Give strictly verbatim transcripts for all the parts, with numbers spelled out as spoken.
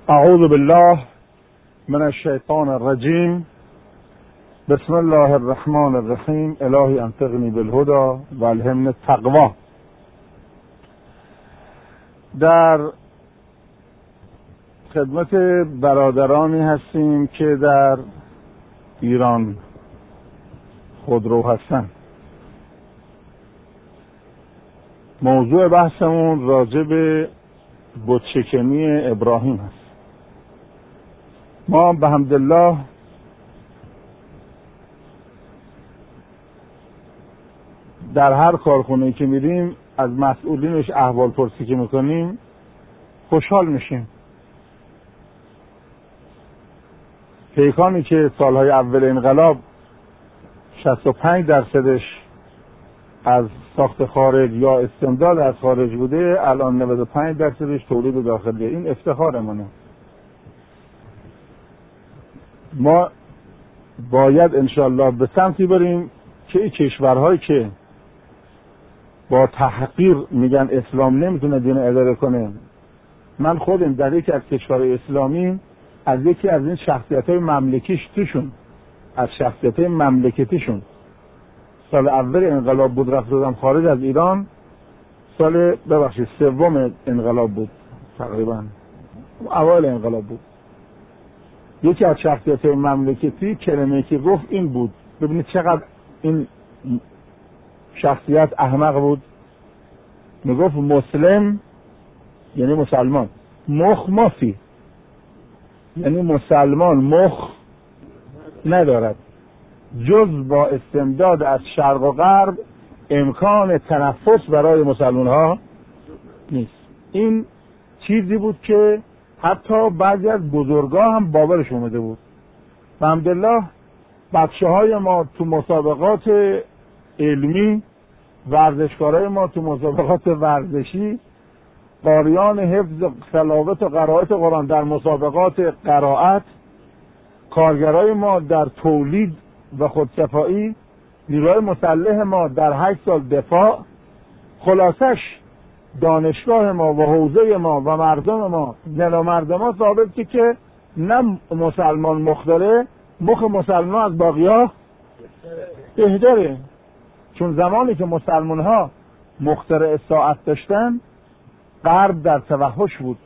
اعوذ بالله من الشیطان الرجیم. بسم الله الرحمن الرحیم. الهی انطقنی بالهدى و الهمنی التقوی. در خدمت برادرانی هستیم که در ایران خودرو هستند. موضوع بحثمون راجع به بت‌شکنی ابراهیم هست. ما به حمدالله در هر کارخونه‌ای که میریم از مسئولینش احوال پرسی که میکنیم خوشحال میشیم. پیکانی که سالهای اول انقلاب شصت و پنج درصدش از ساخت خارج یا استمداد از خارج بوده، الان نود و پنج درصدش تولید داخلیه. این افتخارمونه. ما باید انشالله به سمتی بریم که این کشورهایی که با تحقیر میگن اسلام نمیتونه دین اداره کنه، من خودم در یکی از کشورهای اسلامی از یکی از این شخصیت‌های مملکیش توشون از شخصیت‌های مملکتیشون سال اول انقلاب بود، رفت دادم خارج از ایران. سال ببخشید سوم انقلاب بود، تقریبا اوایل انقلاب بود. یکی از شخصیت‌های مملکتی کلمه‌ای که گفت این بود. ببینید چقدر این شخصیت احمق بود. میگفت مسلم یعنی مسلمان، مخ مافی یعنی مسلمان مخ ندارد، جز با استمداد از شرق و غرب امکان تنفس برای مسلمان ها نیست. این چیزی بود که حتی بعضی از بزرگا هم باورش اومده بود. الحمدلله بچه های ما تو مسابقات علمی، ورزشکارای ما تو مسابقات ورزشی، قاریان حفظ تلاوت و قرائت قرآن در مسابقات قرائت، کارگرای ما در تولید و خودکفایی، نیروهای مسلح ما در هشت سال دفاع، خلاصش دانشگاه ما و حوزه ما و مردم ما، نلا مردم ها ثابت که که نه مسلمان مختره، مخ مسلمان از باقی ها بهتره. چون زمانی که مسلمان ها مخترع ساعت داشتن، غرب در توحش بود.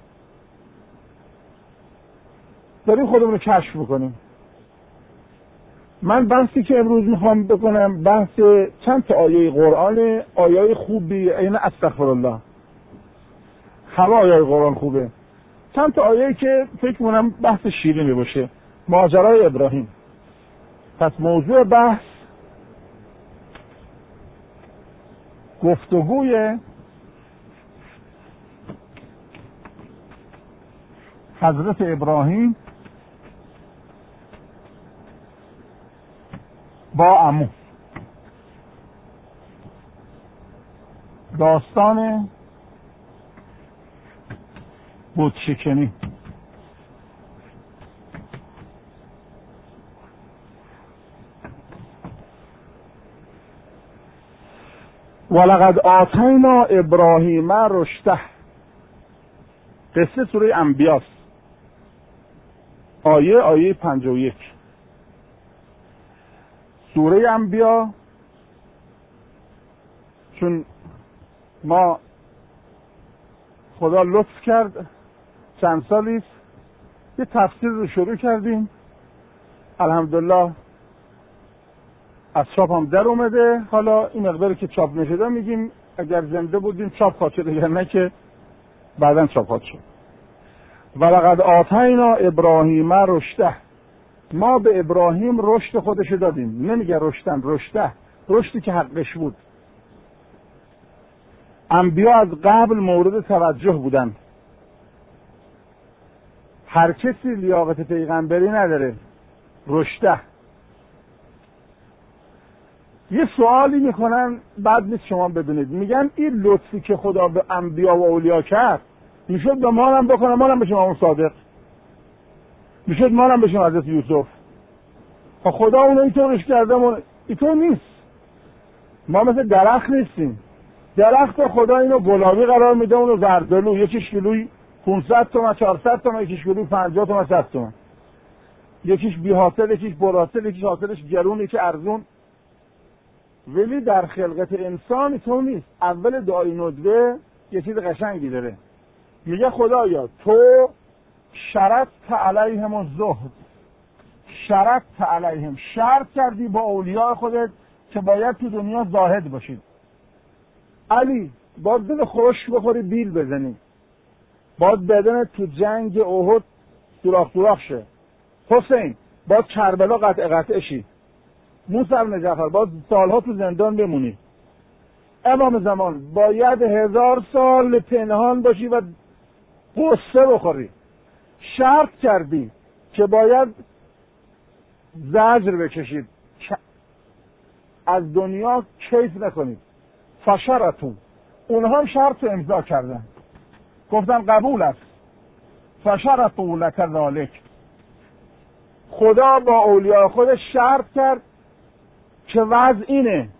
داریم خودمون رو کشف میکنیم. من بحثی که امروز میخوام بکنم بحث چند تا آیه قرآن، آیه خوبی، این استغفرالله، همه آیه قرآن خوبه. چند تا آیه که فکر کنم بحث شیرینی باشه. ماجرای ابراهیم. پس موضوع بحث گفتگوی حضرت ابراهیم با عمو. داستان بت‌شکنی. ولقد آتینا ابراهیم رشده. قصه سوره انبیاست. آیه آیه پنجاه و یک. سوره انبیا، چون ما خدا لطف کرد چند سالیست یه تفسیر رو شروع کردیم، الحمدلله از چاپ هم در اومده. حالا این مقداری که چاپ نشده میگیم اگر زنده بودیم چاپ خواهد شد، اگر نه که بعداً چاپ خواهد شد. ولقد آتینا ابراهیم رشده. ما به ابراهیم رشد خودش دادیم. نمیگه رشدن، رشده، رشدی که حقش بود. انبیا از قبل مورد توجه بودن. هر کسی لیاقت پیغمبری نداره. رشده. یه سوالی میکنن بعد نیست شما بدونید، میگن این لطفی که خدا به انبیا و اولیا کرد میشد به ما هم بکنه، ما هم بشیم اون صادق، میشد ما هم بشیم حضرت یوسف. خدا اونو اینطورش کرده، اینطور نیست. ما مثل درخت نیستیم. درخت خدا اینو گلابی قرار میده، اونو زردالو، یکیش کیلوی پانصد تومن، چهارصد تومن، یکیش گلوی پنجاه تومن، صد تومن. یکیش بی حاصل، یکیش برحاصل، یکیش حاصلش گرون، یکی ارزون. ولی در خلقت انسان تو نیست. اول دعای ندبه یه چیز قشنگی داره، میگه خدایا تو شرطت علیهم الزهد، شرطت علیهم، شرط کردی با اولیاء خودت که باید تو دنیا زاهد باشید. علی باید دل خشک بخوری بیل بزنی، باید بدن تو جنگ احد سوراخ سوراخ شه. حسین باید کربلا قطع قطع شی. موسی بن جعفر باید سالها تو زندان بمونی. امام زمان باید هزار سال پنهان باشی و قصه بخوری. شرط کردی که باید زجر بکشید، از دنیا کیف نکنید. فشرتون، اونها هم شرط رو امضا کردن، گفتن قبول است. فشرطوا لک ذلک، خدا با اولیاء خودش شرط کرد که وضع اینه،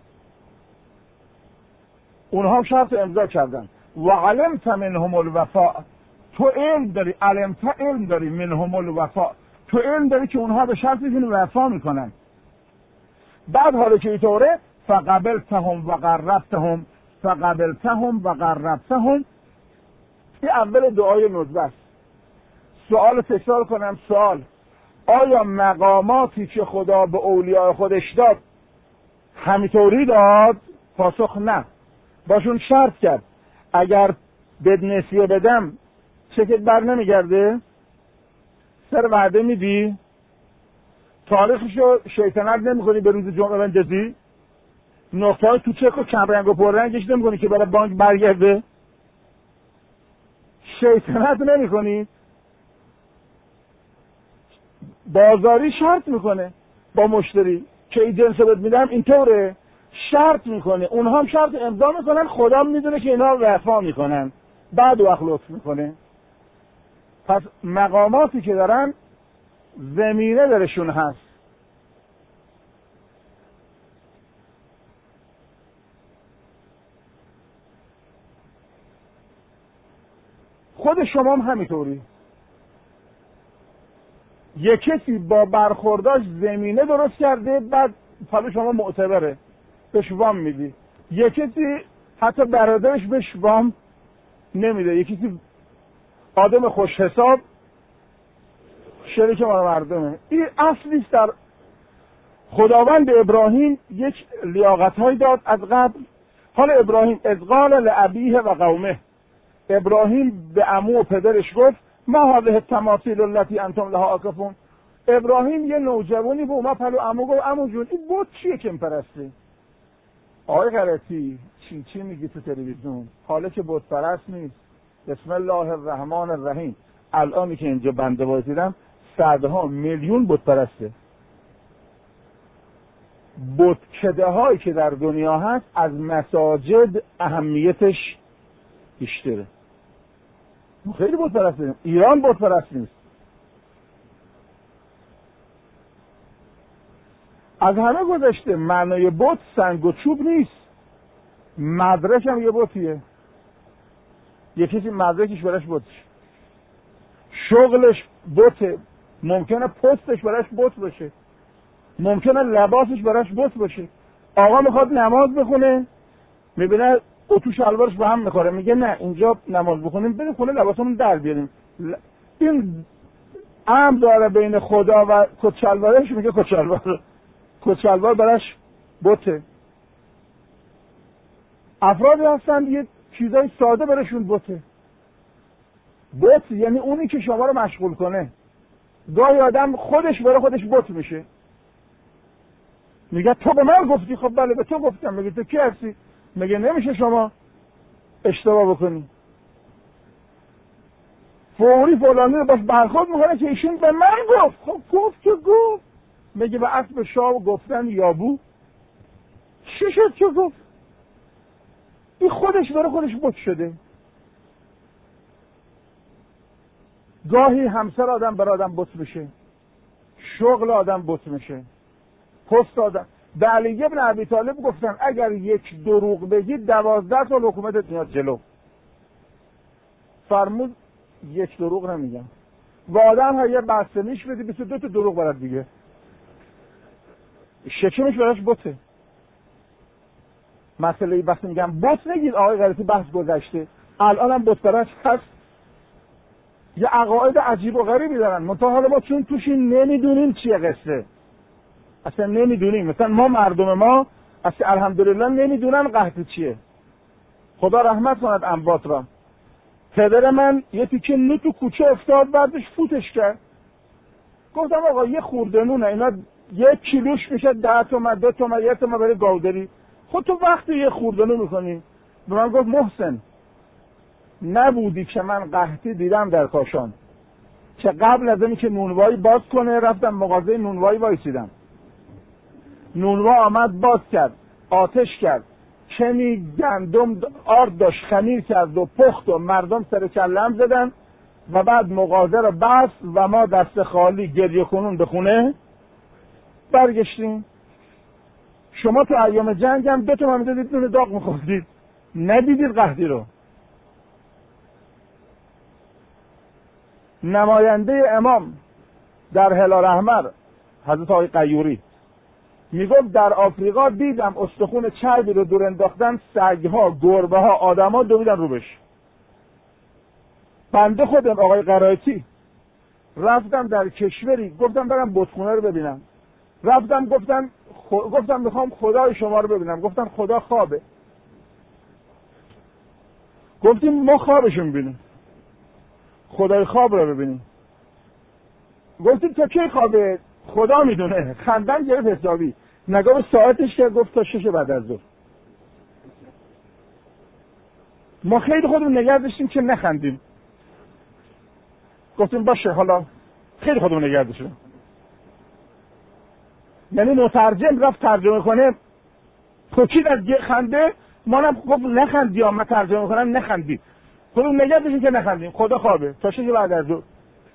اونها هم شرط رو امضا کردن. و علمت منهم الوفاء، تو علم داری، علمت علم داری، منهم الوفاء، تو علم داری که اونها به شرطشون وفا میکنن. بعد حالا که اینطوره، فقبلتهم و قربتهم، فقبلتهم و قربتهم، این اول دعای ندبه است. سوال تکرار کنم، سوال: آیا مقاماتی که خدا به اولیاء خودش داد همینطوری داد؟ پاسخ نه، باشون شرط کرد اگر بد نسیه بدم چکت بر نمیگرده، سر وعده میدی، تاریخشو شیطنت نمیکنی به روز جمعه بندازی، نقطه های تو چک و کمرنگ و پررنگش نمیکنی که برای بانک برگرده، شیطنت نمیکنی. بازاری شرط میکنه با مشتری که این جنس بهت میدم اینطوره، شرط میکنه، اونها هم شرط امضا میکنن، خدا میدونه که اینا وفا میکنن، بعد وقت لطف میکنه. پس مقاماتی که دارن زمینه درشون هست. خود شما هم همینطوری. یک کسی با برخورداش زمینه درست کرده، بعد حالا شما معتبره بهش وام میدی. یک کسی حتی برادرش بهش وام نمیده. یک کسی آدم خوش حساب شریک ما مردمه. این اصلی است. در خداوند به ابراهیم یک لیاقت‌هایی داد از قبل. حالا ابراهیم اذ قال لأبیه و قومه، ابراهیم به عمو و پدرش گفت ما هذه التماثیل التي انتم لها عاکفون. ابراهیم یه نوجوانی به اومد پلو عمو گفت عمو جون این بت چیه که میپرستی؟ آقای غلطی چی چی میگی تو تلویزیون؟ حالا که بت پرست نیست. بسم الله الرحمن الرحیم. الانی که اینجا بنده وایسیدم صدها میلیون بت پرسته. بتکده هایی که در دنیا هست از مساجد اهمیتش بیشتره. خیلی بت پرست داریم. ایران بت پرست نیست. از همه گذشته معنای بت سنگ و چوب نیست. مدرک هم یه بتیه. یه کسی مدرکش براش بتش، شغلش بته، ممکنه پستش براش بت باشه، ممکنه لباسش براش بت باشه. آقا میخواد نماز بخونه، میبینه اتو شلوارش به هم میخوره، میگه نه اینجا نماز بخونیم بریم خونه لباسمون در بیاریم. این امر داره بین خدا و کت شلوارش، میگه کت شلوار کت شلوار براش بته. افرادی هستن یه چیزای ساده براشون بته. بت یعنی اونی که شما رو مشغول کنه. گاهی آدم خودش برای خودش بت میشه، میگه تو به من گفتی، خب بله به تو گفتم. میگه تو کی هستی؟ میگه نمیشه شما اشتباه بکنی. فوری فلانی رو باش برخورد میکنه که ایشون به من گفت. خب گفت که گفت. میگه به اسب شاه گفتن یابو، چی شد که گفت؟ این خودش برای خودش بت شده. گاهی همسر آدم برای آدم بت میشه، شغل آدم بت میشه، پست آدم. به علی ابن ابی طالب گفتن اگر یک دروغ بگی دوازده تا حکومتت میاد جلو. فرمود یک دروغ نمیگم. و آدم ها یه بسته میش بدی بیست و دو تا دروغ برد دیگه، شکمش براش بطه. مسئله وقتی میگم بط نگید آقای غیرتی بحث گذشته، الان هم بط براش هست. یه عقاید عجیب و غریبی دارن، منتها حالا ما چون توش نمیدونیم چیه قصه، اصلا نمیدونیم. مثلا ما مردم ما اصلا الحمدلله نمیدونن قحطی چیه. خدا رحمت کند اموات را. پدر من یه تیکه نون تو کوچه افتاد، بعدش فوتش کرد. گفتم آقا یه خورده نونه، اینا یک کیلوش میشه ده تومن، دو تومن، یه تومن برای گاوداری. خود تو وقتی یه خورده نون میکنی. به من گفت محسن نبودی که من قحطی دیدم در کاشان، که قبل از اینکه نونوایی باز کنه رفتم مغازه نونوایی وایسیدم. نونوا آمد باز کرد، آتش کرد، کمی گندم آرد داشت، خمیر کرد و پخت و مردم سر کلم زدن و بعد مغازه رو بست و ما دست خالی گریه کنون به خونه برگشتیم. شما تو ایام جنگ هم دو تا میدادید نون داغ میخوردید، ندیدید قحطی رو. نماینده امام در هلال احمر حضرت آقای قیوری میگفت در آفریقا دیدم استخون چربی رو دور انداختن، سگها، گربه ها، آدم ها دویدن روبش. بنده خودم آقای قرائتی رفتم در کشوری، گفتم برم بتخونه رو ببینم. رفتم گفتم خ... گفتم میخوام خدای شما رو ببینم. گفتم خدا خوابه. گفتیم ما خوابشو میبینیم، خدای خواب رو ببینیم. گفتیم تا کی خوابه؟ خدا میدونه. خندن گرفت حسابی، نگاه به ساعتش کرد، گفت تا شش بعد از ظهر. ما خیلی خودمون نگه داشتیم که نخندیم. گفتیم باشه حالا خیلی خودمون نگه داشتیم. یعنی مترجم رفت ترجمه کنه، پوکید از خنده، ما هم گفت نخندی، من ترجمه کنم نخندی. خودمون نگه داشتیم که نخندیم. خدا خوابه تا شش بعد از ظهر.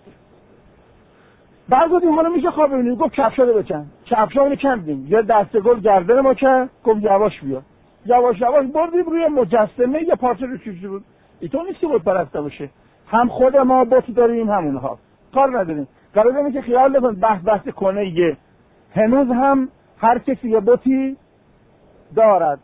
بعد گفتیم حالا میشه خواب ببینیم. گفت کفشا رو بکن. کفشا رو کندیم، یه دسته گل گردن ما کرد، گفت یواش بیا. یواش یواش بردیم روی مجسمه، یه پارچه رو چیزی بود. اینطور نیست که بود پرسته باشه. هم خود ما بت داریم هم اونها، کار نداریم. قراره اینه که خیال نکن بحث بحث کنه یه، هنوز هم هر کسی یه بتی دارد.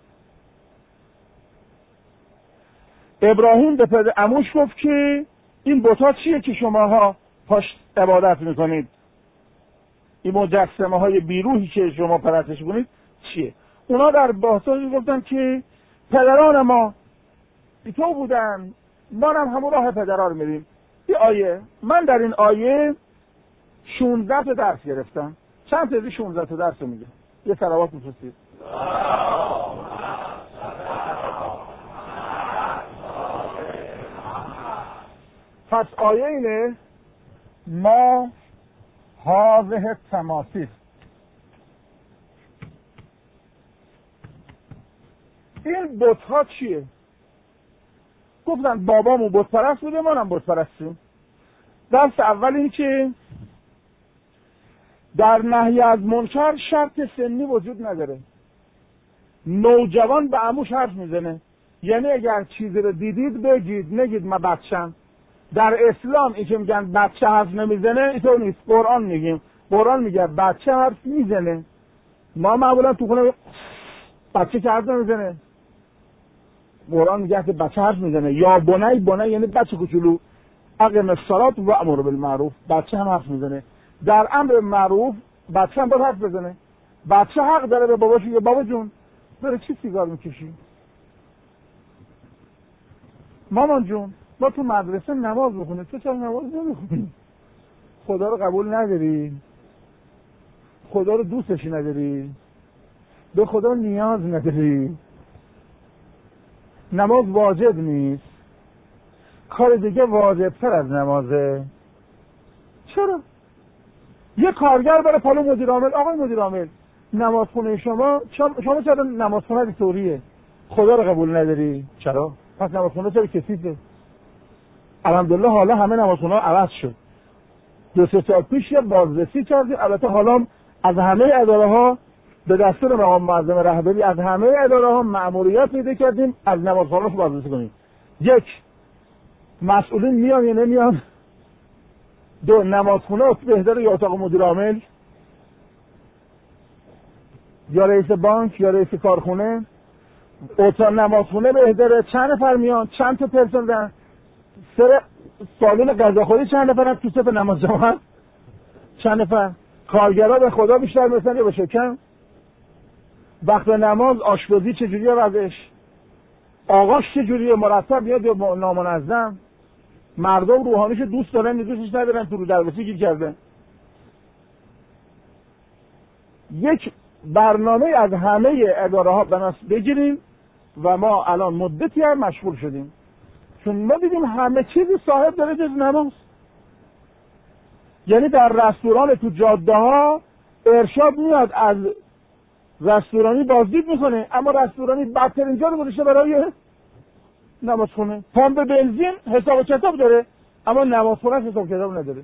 ابراهیم به پدر عموش گفت که این بت‌ها چیه که شماها پاش عبادت میکنید؟ این مجسمه های بیروحی که شما پرستش کنید چیه؟ اونا در بحثایی گفتن که پدران ما تو بودن، ما هم همون راه پدرها رو میریم. این آیه، من در این آیه شانزده تا درس گرفتم. چند تا از این شانزده تا درس رو میگه؟ یه صلوات میفرستید. پس آیه اینه ما هذه التماثیل، این بت ها چیه؟ گفتن بابامون بت پرست بوده، ما هم بت پرستیم. درس اول این که در نهی از منکر شرط سنی وجود نداره. نوجوان به عموش حرف میزنه، یعنی اگر چیزی رو دیدید بگید، نگید ما بچه‌ام. در اسلام این که میگن بچه حرف نمیزنه اینطور نیست. قرآن میگیم، قرآن میگه بچه حرف میزنه. ما معمولا تو خونه بچه که حرف نمیزنه، قرآن میگه که بچه حرف میزنه. یا بنی، بنی یعنی بچه کوچولو، اقیم الصلاة و امر بالمعروف، بچه هم حرف میزنه. در امر معروف بچه هم باید حرف بزنه. بچه حق داره به باباش بگه بابا جون برای چی سیگار میکشی؟ مامان جون ما تو مدرسه نماز بخونیم، تو چرا نماز نمیخونی؟ خدا رو قبول نداری؟ خدا رو دوستش نداری؟ به خدا نیاز نداری؟ نماز واجب نیست؟ کار دیگه واجبتر از نمازه؟ چرا؟ یه کارگر برای پالو مدیر عامل، آقای مدیر عامل نمازخونه شما شما چرا نمازخونه طوریه؟ خدا رو قبول نداری؟ چرا؟ پس نمازخونه چرا کثیفه؟ الحمدلله حالا همه نمازخونه ها عوض شد. دو سه سال پیش یه بازرسی کردیم، البته حالا از همه اداره ها به دستور مقام معظم رهبری از همه اداره ها مأموریت پیدا کردیم از نمازخانه‌ها بازرسی کنیم. یک، مسئولین میان یا نمیان؟ دو، نمازخونه بهتره یا اتاق مدیر عامل یا رئیس بانک یا رئیس کارخونه؟ اتاق نمازخونه بهتره. چند نفر میان؟ چند تا پرسنل دارن؟ سر سالن غذاخوری چند نفرن؟ تو صف نماز جماعت چند نفر؟ کارگرها به خدا بیشتر مثلا یا به شکم؟ وقت نماز آشپزی چجوریه وضعش؟ آقاش چجوریه؟ مرتب میاد یا نامنظم؟ مردم روحانیش دوست دارن یا دوستش ندارن؟ تو رو دربسی گیر کرده. یک برنامه از همه اداره ها بناس بگیریم و ما الان مدتی هم مشغول شدیم، چون ما دیدیم همه چیزی صاحب داره جز نماز. یعنی در رستوران تو جاده ها ارشاد میاد از رستورانی بازدید میکنه، اما رستورانی بدترین جا رو گذاشته برای نمازخونه. پمپ بنزین حساب کتاب داره، اما نمازخونه حساب کتاب نداره.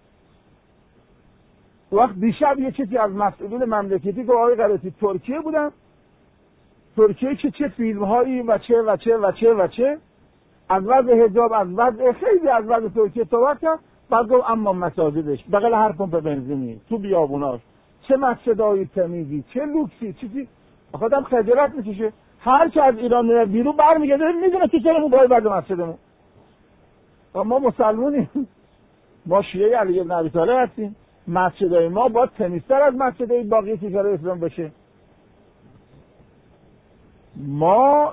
وقت دیشب یه چیزی از مسئولین مملکتی که آقای غلطی ترکیه بودن، ترکیه که چه فیلم هایی و چه و چه و چه و چه از وضع حجاب، از وضع خیلی از وضع ترکیه صحبت کرد. بعد گفت اما مساجدش بغل هر پمپ بنزینی تو بیابوناش چه مسجدهای تمیزی، چه لوکسی، چیزی خودم خجالت میکشه. هر که از ایران میره بیرون برمیگرده میدونه تو چرمون باید بعد مسجدمون. و ما مسلمونیم، ما شیعه علی بن ابی طالب هستیم. مسجدهای ما باید تمیزتر از مسجدهای باقی کشورهای اسلام بشه. ما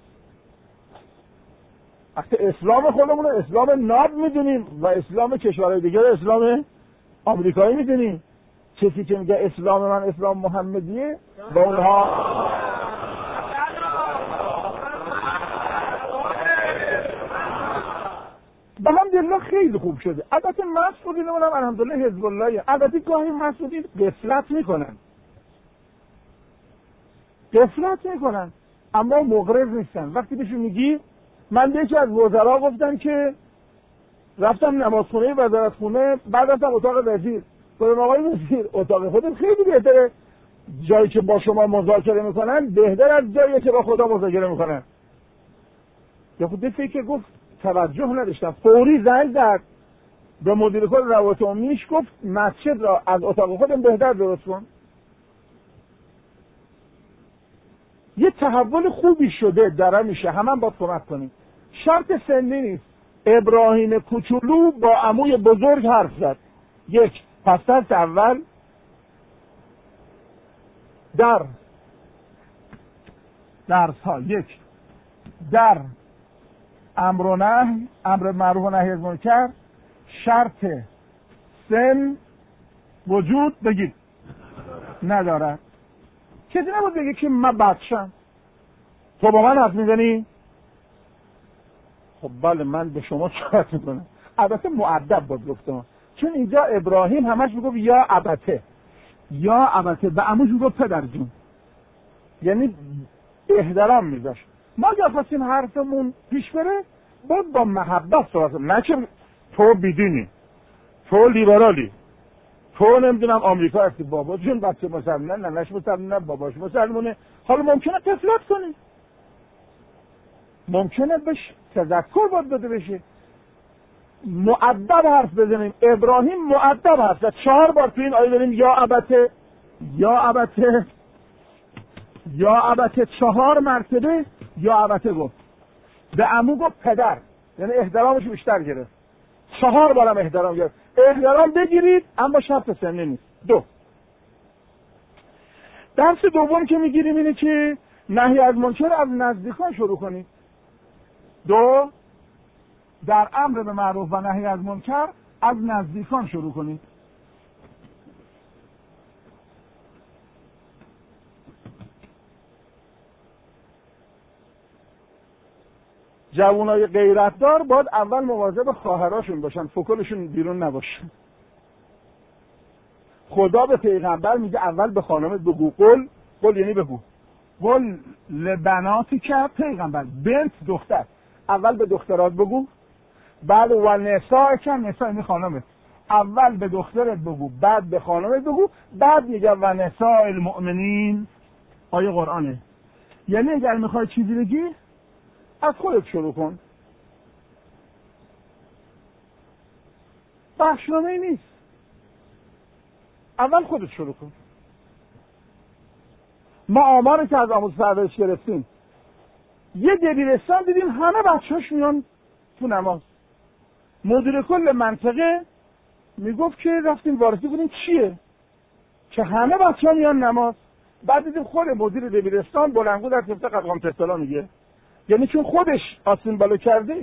وقتی اسلام خودمون رو اسلام ناب میدونیم و اسلام کشورهای دیگر اسلام آمریکایی میدونیم. کسی که میگه اسلام من اسلام محمدیه و اونها به همدلله خیلی خوب شده. البته مسئولین من هم الحمدلله حزب اللهی. البته گاهی مسئولین غفلت میکنن غفلت میکنن اما مغرض نیستن. وقتی بهشون میگی، من یکی از وزرا گفتم که رفتم نمازخونه وزارتخونه، بعد رفتم اتاق وزیر، گفتم آقای وزیر اتاق خودت خیلی بهتره، جایی که با شما مذاکره میکنن بهتر از جایی که با خدا مذاکره میکنن. یا خود فکر گفت توجه نداشتم، فوری زنگ زد به مدیر کل روابط عمومیش، گفت مسجد را از اتاق خودم بهتر درست کن. یه تحول خوبی شده داره میشه، همه هم باید کمک کنیم. شرط سنی نیست. ابراهیم کوچولو با عموی بزرگ حرف زد. یک، پس دست اول در درس ها، یک در امر و نهی، امر معروف و نهی از منکر، شرط سن وجود بگید نداره. کسی نبود بگه که من بچم. تو با من حرف میزنی؟ خب بله من به شما چه میکنم. البته مؤدب بود گفتم، چون اینجا ابراهیم همش میگفت یا ابته، یا ابته، به عموش میگفت پدر جون، یعنی احترام میذاشت. ما اگر خواستیم حرفمون پیش بره باید با محبت صحبت کنیم، نه که تو بیدینی، تو لیبرالی، تو نمیدونم آمریکا هستی، بابا جون بچه مسلمانه، ننش مسلمانه، باباش مسلمانه. حالا ممکنه طفلت کنی، ممکنه بهش تذکر باید داده بشه. مؤدب حرف بزنیم. ابراهیم مؤدب حرف زد. چهار بار تو این آیه داریم یا ابته، یا ابته، یا ابته، چهار مرتبه یا ابته گفت. به عمو گفت پدر، یعنی احترامش بیشتر گرفت. چهار بارم احترام گرفت. احترام بگیرید اما شرط سنی نیست. دو، درس دوم که میگیریم اینه که نهی از منکر از نزدیکان شروع کنید. دو، در امر به معروف و نهی از منکر از نزدیکان شروع کنید. جوانای غیرتدار باید اول مواظب خواهراشون باشن، فکلشون بیرون نباشه. خدا به پیغمبر میگه اول به خانمت بگو، قل، قل یعنی بگو، قل لبناتی که پیغمبر، بنت دختر، اول به دخترات بگو، بعد و نساء که نساء یعنی خانمت، اول به دخترت بگو بعد به خانمت بگو، بعد میگه و نساء المؤمنین. آیه قرآنه. یعنی اگر میخوای چیزی بگی از خودت شروع کن. بخشنامه نیست. اول خودت شروع کن. ما آمار که از آموزش پرورش گرفتیم، یه دبیرستان دیدیم همه بچه‌هاش میان تو نماز. مدیر کل منطقه میگفت که رفتیم وارسی بودیم چیه که همه بچه‌ها میان نماز. بعد دیدیم خود مدیر دبیرستان بلندگو در طبقه قدغام تسلا میگه، یعنی چون خودش آسین بالا کرده.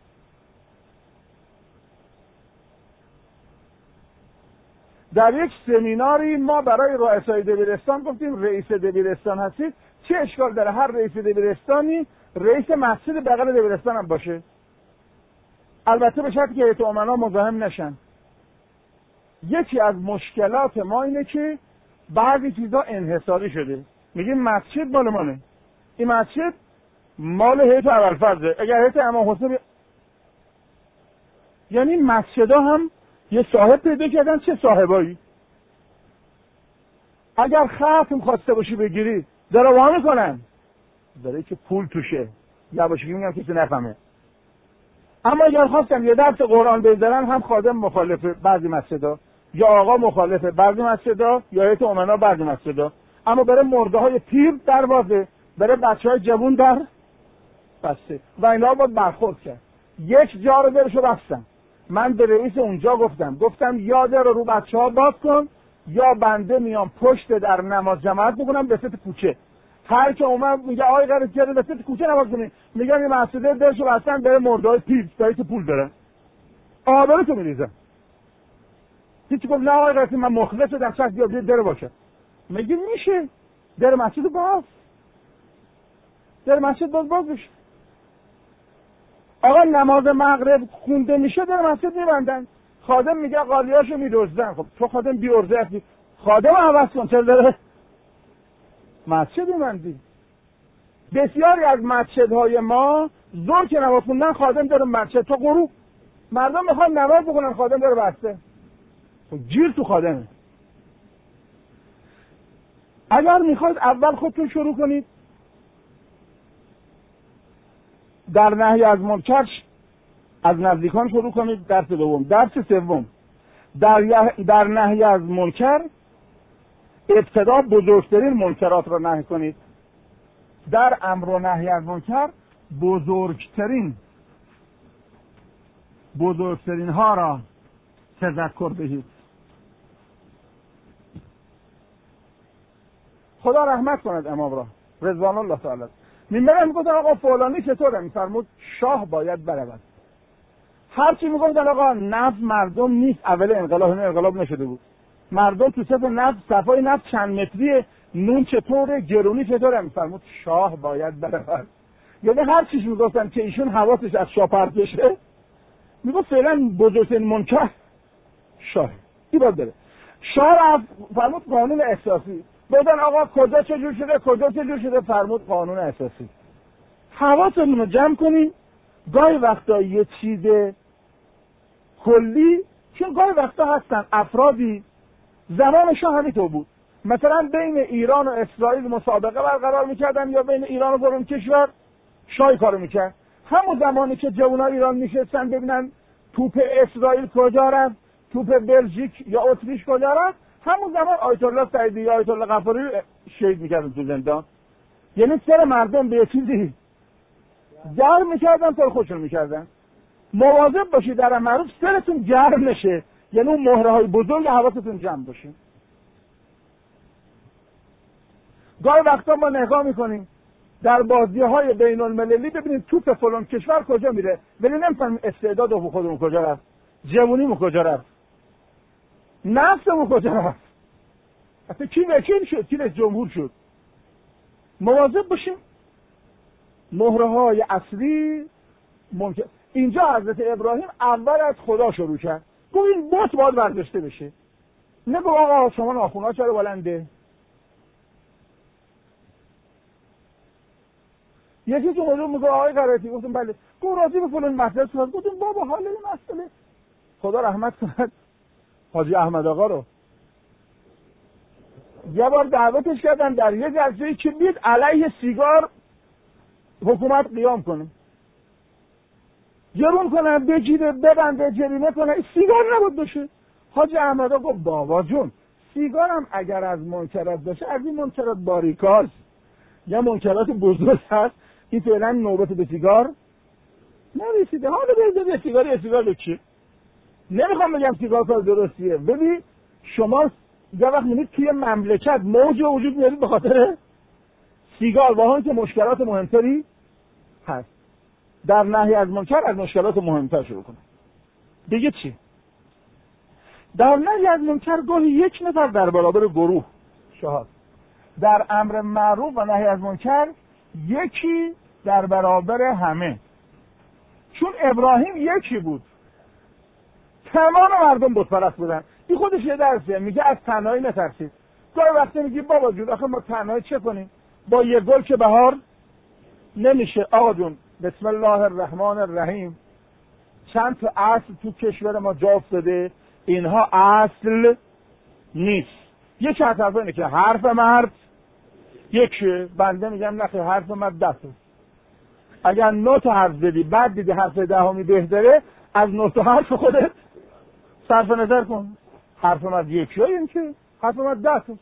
در یک سمیناری ما برای رؤسای دبیرستان گفتیم رئیس دبیرستان هستید، چه اشکال داره هر رئیس دبیرستانی رئیس مسجد بغل دبیرستان هم باشه، البته به شرطی که هیئت امنا مزاحم نشن. یکی از مشکلات ما اینه که بعضی چیزا انحصاری شده. میگیم مسجد مال منه، این مسجد مال هیئت اولفضله، اگر هیئت امام حسین ب... یعنی مسجدها هم یه صاحب پیدا کردن. چه صاحبایی؟ اگر ختم خواسته باشی بگیری داره وا میکنن، داره که پول توشه، یواشکی میگم کسی نفهمه. اما اگر خواستم یه درس قرآن بذارن، هم خادم مخالفه بعضی مسجدا، یا آقا مخالفه بعضی مسجدا، یا هیئت امنا بعضی مسجدا، اما برای مرده های پیر دروازه، برای بچه های جوون در بسته و اینا باید برخورد کرد. یک جا رو درشو بستم. من به رئیس اونجا گفتم گفتم یا در رو بچه ها باز کن، یا بنده میام پشت در نماز جماعت بکنم به ست کوچه. هر که اومد میگه آقای غریب کرده به ست کوچه نماز کنی، میگم این مسجده درشو بستن برای مردای پیر، برای که پول دارن. آبرو تو میریزم. هیچی گفت نه آقای غریب من مخلص در شخص یا در باشه. میگه میشه در مسجد باز، در مسجد باز باز بشه. آقا نماز مغرب خونده میشه در مسجد میبندن، خادم میگه قالیاشو میدزدن. خب تو خادم بی ارزه هستی، خادم عوض کن، چرا داره مسجد میبندی؟ بسیاری از مسجدهای ما زور که نماز خوندن خادم داره مسجد تا غروب، مردم میخوان نماز بخونن خادم داره بسته. خب گیر تو خادمه. اگر میخواید اول خودتون شروع کنید در نهی از منکر، از نزدیکان شروع کنید. درس دوم. درس سوم، در, در نهی از منکر ابتدا بزرگترین منکرات را نهی کنید. در امر و نهی از منکر بزرگترین بزرگترین ها را تذکر دهید. خدا رحمت کند امام را رضوان الله تعالی. میمرم میگفتن آقا فلانی چطوره؟ میفرمود شاه باید برود. هرچی میگفتن آقا نفت مردم نیست، اول انقلاب این انقلاب نشده بود، مردم تو صف نفت صفای نفت چند متریه، نون چطوره، گرونی چطوره؟ میفرمود شاه باید برود. یعنی هر چیز میگفتن که ایشون حواسش از شاه پرت بشه، میگفت فعلا بزرگترین منکر شاه این باید بره. شاه فرمود قانون اساسی. بودن آقا کجا چجور شده کجا چجور شده؟ فرمود قانون اساسی. حواستون رو جمع کنین. گاهی وقتا یه چیز کلی، چون گاهی وقتا هستن افرادی زمان شاه همینطور بود، مثلا بین ایران و اسرائیل مسابقه برقرار میکردن یا بین ایران و فلان کشور، شاه کارو میکرد. همون زمانی که جوانای ایران میشستن ببینن توپ اسرائیل کجا رفت، توپ بلژیک یا اتریش کجا رفت، همون زمان آیت الله سعیدی یا آیت الله غفاری شهید میکردن تو زندان. یعنی سر مردم به چیزی گرم میکردن تا خوشون میکردن. مواظب باشید در معروف سرتون گرم نشه، یعنی اون مهره های بزرگ حواستون جمع باشه. گاهی وقتا ما نگاه میکنیم در بازی های بین المللی ببینید توپ فلان کشور کجا میره، ولی نمیفهمیم استعداد خودمون کجا رفت، جوونیمون کجا رفت، نفسمون کجا رفت، اصلا کی وکیل شد، کی رئیس جمهور شد. مواظب باشیم. مهره های اصلی ممکن. اینجا حضرت ابراهیم اول از خدا شروع کرد، گفت این بت باید برداشته بشه. نه گفت آقا شما ناخونا چرا بلنده. یکی که موضوع میگه آقای قرائتی، گفتم بله، گفت راضی به فلان مسئله صحبت، گفتم بابا حال این مسئله خدا رحمت کند حاجی احمد آقا رو. یه بار دعوتش کردن در یه جلسه که بید علیه سیگار حکومت قیام کنه. گرون کنن، بگیره، ببنده، جریمه کنن. این سیگار نبود باشه. حاج احمدا گفت بابا جون سیگار هم اگر از منکرات باشه از این منکرات باریکاست یا منکرات بزرگ هست، این فعلا نوبت به سیگار نرسیده. حالا بذار یه سیگار یه سیگار بچی. نمیخوام بگم سیگار کار درستیه. ببین شما یه وقت میبینید توی مملکت موج وجود میارید به خاطر سیگار، واقعا که مشکلات مهمتری هست. در نهی از منکر از مشکلات مهمتر شروع کنه. دیگه چی؟ در نهی از منکر گاهی یک نفر در برابر گروه شهاد، در امر معروف و نهی از منکر یکی در برابر همه. چون ابراهیم یکی بود، تمام مردم بت پرست بودن. این خودش یه درسیه. میگه از تنهایی نترسید. گاهی وقتی میگی بابا جون آخه ما تنهایی چه کنیم؟ با یه گل که بهار نمیشه. آقا جون بسم الله الرحمن الرحیم چند تا اصل تو کشور ما جا افتاده، اینها اصل نیست. یه چند حرف اینه که حرف مرد یکیه، بنده میگم نخیر حرف مرد ده تا. اگر نه تا حرف زدی بعد دیدی حرف دهمی بهتره، از نه تا حرف خودت صرف نظر کن. حرف مرد یکیه، این که حرف مرد ده تا.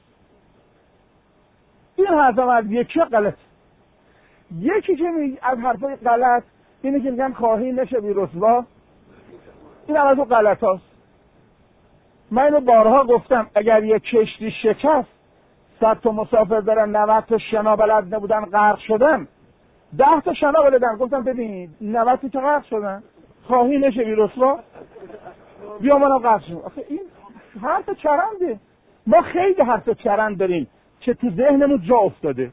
این حرف مرد یکیه غلط. یکی که می از حرفای غلط اینه که میگن خواهی نشه بی رسوا، این هم از اون غلط هاست. من اینو بارها گفتم، اگر یک کشتی شکست صد تا مسافر دارن نود تا شنا بلد نبودن غرق شدن، ده تا شنا بلدن، گفتم ببینید نود تا غرق شدن، خواهی نشه بی رسوا بیا منم غرق شدم. آخه این حرف چرنده. ما خیلی حرف چرند داریم که تو ذهنمون جا افتاده.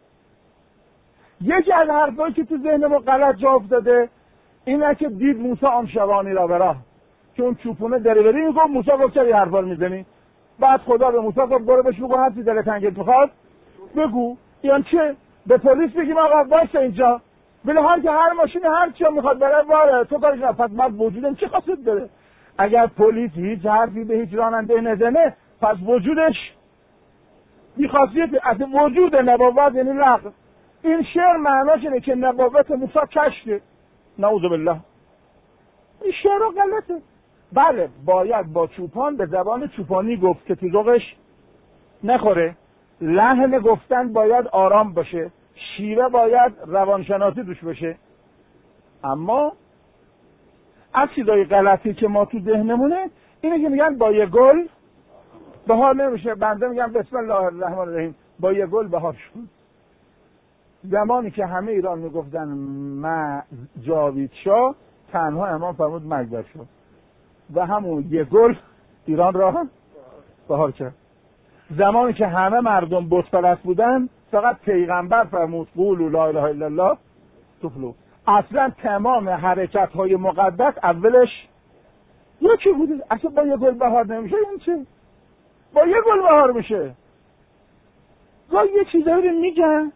یکی از حرفایی که تو ذهنمون غلط جا افتاده اینه که دید موسی آن شبانی را براه، که اون چوپونه دریوری میگفت. موسی گفت چرا این حرفا رو میزنی؟ بعد خدا به موسی گفت برو بهش بگو هر چی دلت تنگت میخواد بگو. یعنی چه؟ به پلیس بگیم آقا واسه اینجا بله هر که هر ماشین هر چی میخواد بره واره تو کارش نه. پس من وجودم چه خاصیت داره؟ اگر پلیس هیچ حرفی به هیچ راننده نزنه پس وجودش بی خاصیت. از وجود نبوت یعنی لغو. این شعر معناش اینه که نبوت موسی کشته. نعوذ بالله. این شعر غلطه. بله باید با چوپان به زبان چوپانی گفت که تو ذوقش نخوره. لحن گفتن باید آرام باشه، شیوه باید روانشناسی دوش بشه. اما از چیزای غلطی که ما تو ذهنمونه اینه که میگن با یه گل بهار نمیشه. بنده میگم بسم الله الرحمن الرحیم با یه گل بهار شد. زمانی که همه ایران میگفتن ما جاوید شاه، تنها امام فرمود مکبر شد و همون یه گل ایران را بهار کرد. زمانی که همه مردم بت پرست بودن فقط پیغمبر فرمود قولوا لا اله الا الله تفلحوا. اصلا تمام حرکت های مقدس اولش یکی بوده. اصلا با یه گل بهار نمیشه. این چه؟ با یه گل بهار میشه. گاهی یه چیزایی رو میگن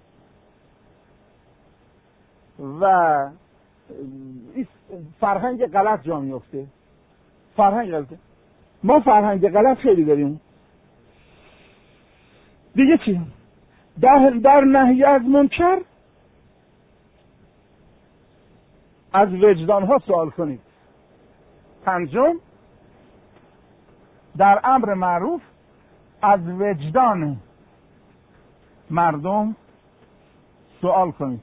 و فرهنگ غلط جا میفته. فرهنگ غلطه. ما فرهنگ غلط خیلی داریم. دیگه چی؟ در, در نهی از منکر از وجدان ها سوال کنید. پنجم، در امر معروف از وجدان مردم سوال کنید.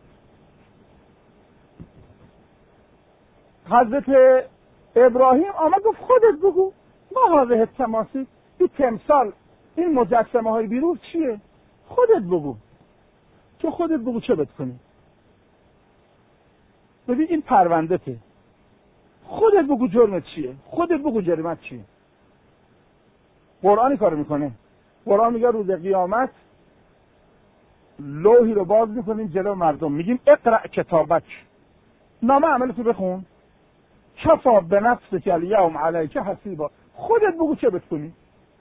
حضرت ابراهیم آمد گفت خودت بگو ما هذه التماثیل، این تمثال، این مجسمه های بیرون چیه؟ خودت بگو. تو خودت بگو چه بد کنی. ببین این پروندته. خودت بگو جرمت چیه، خودت بگو جرمت چیه. قرآنی کار میکنه. قرآن میگه روز قیامت لوحی رو باز میکنیم جلو مردم، میگیم اقرأ کتابک، نامه عملتو بخون، کفا به نفسک الیوم علیک حسیبا. خودت بگو چه بد کنی.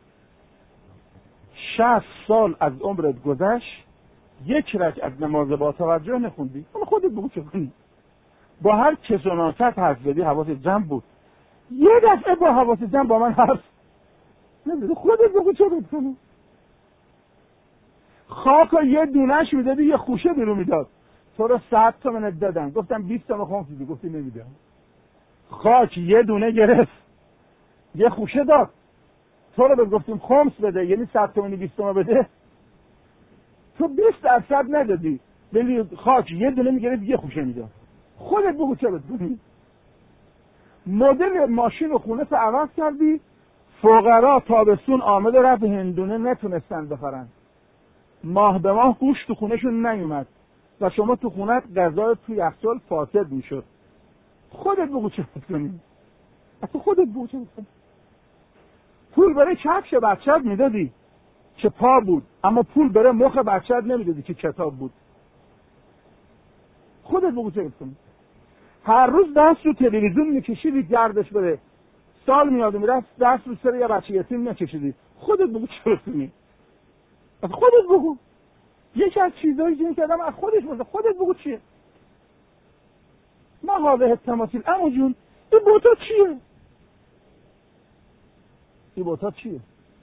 شصت سال از عمرت گذشت، یک رکعت نماز با توجه نخوندی، اما خودت بگو چه کنی. با هر کس و ناکس حرف زدی حواست جمع بود، یه دفعه با حواست جمع با من حرف نزدی، خودت بگو چه بد کنی. خاک یه دونش میدادی یه خوشه بیرون میداد، تو رو صد تومن دادن، گفتم بیست تومن خمس میدی، گفتی نمیدم. خاک یه دونه گرفت یه خوشه داد، تو رو گفتیم خمس بده، یعنی صد تومنی بیست تومن بده، تو بیست درصد ندادی، ولی خاک یه دونه میگرفت یه خوشه میداد. خودت بگو چه بدونی؟ مدل ماشین و خونه تو عوض کردی. فقرا تابستون آمد رفت هندونه نتونستن بخرن، ماه به ماه گوشت تو خونهشون نیومد و شما تو خونت غذا تو یخچال فاسد میشد. خودت بگو چه بدونی؟ اصلا خودت بگو چه بدونی؟ پول برای کفش بچه‌ت میدادی که پا بود، اما پول برای مخ بچه‌ت نمیدادی که کتاب بود. خودت بگو چه بدونی؟ هر روز دست رو تلویزیون میکشیدی گردش بره، سال میاد میرفت دست رو سر یه بچه یتیم نکشیدی. خودت بگو چه بدونی؟ خودت بگو. یکی از چیزایی که میکردم از خودش بگو، خودت بگو چیه؟ ما هاوه تماثیل امو جون این بوتا چیه؟ این بوتا چیه؟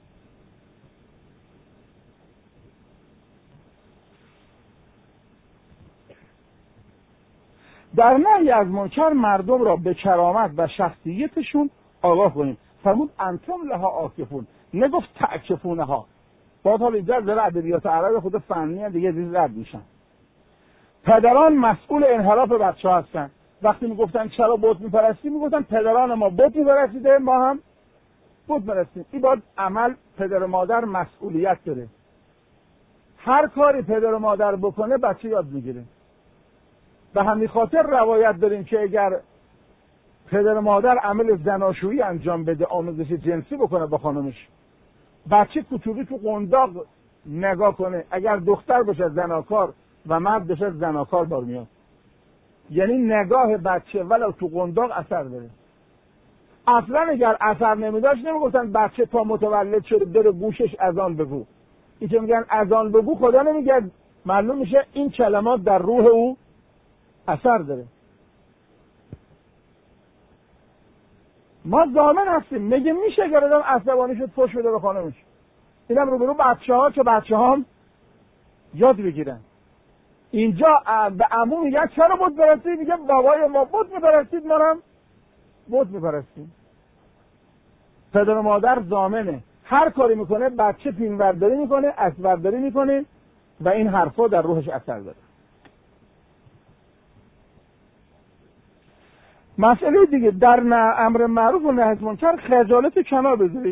در نهی از منکر مردم را به کرامت و شخصیتشون آگاه کنیم. فرمود انتم لها عاکفون، نگفت تعکفونها. باید حالا اینجا در ادبیات عرب خود فنی دیگه دیز رد میشن. پدران مسئول انحراف بچه ها هستن. وقتی میگفتن چرا بت میپرستی، میگفتن پدران ما بت میپرستیده، ما هم بت پرستیم. این باید عمل پدر و مادر مسئولیت داره. هر کاری پدر و مادر بکنه بچه یاد میگیره. به همین خاطر روایت داریم که اگر پدر و مادر عمل زناشویی انجام بده، آموزش جنسی بکنه با خانمش، بچه کوچولی تو قنداق نگاه کنه، اگر دختر باشه زناکار و مرد باشه زناکار بار میاد. یعنی نگاه بچه ولو تو قنداق اثر داره. اصلا اگر اثر نمیداشت نمیگفتن بچه تا متولد شده بره گوشش اذان بگو. این که میگن اذان بگو خدا نمیگه، معلوم میشه این کلمات در روح او اثر داره. ما ضامن هستیم. میگه میشه اگر آدم عصبانی شد فحش بده به خانمش. اینم رو برو بچه ها که بچه ها هم یاد بگیرن. اینجا به عمو میگن چرا بت پرستید؟ میگه بابای ما بت میپرستید، ما هم بت میپرستیم. پدر و مادر ضامنه، هر کاری میکنه بچه فیلمبرداری میکنه، عکسبرداری میکنه و این حرفا در روحش اثر داره. مسئله دیگه، در امر معروف و نهی از منکر خجالت کنار بذارید.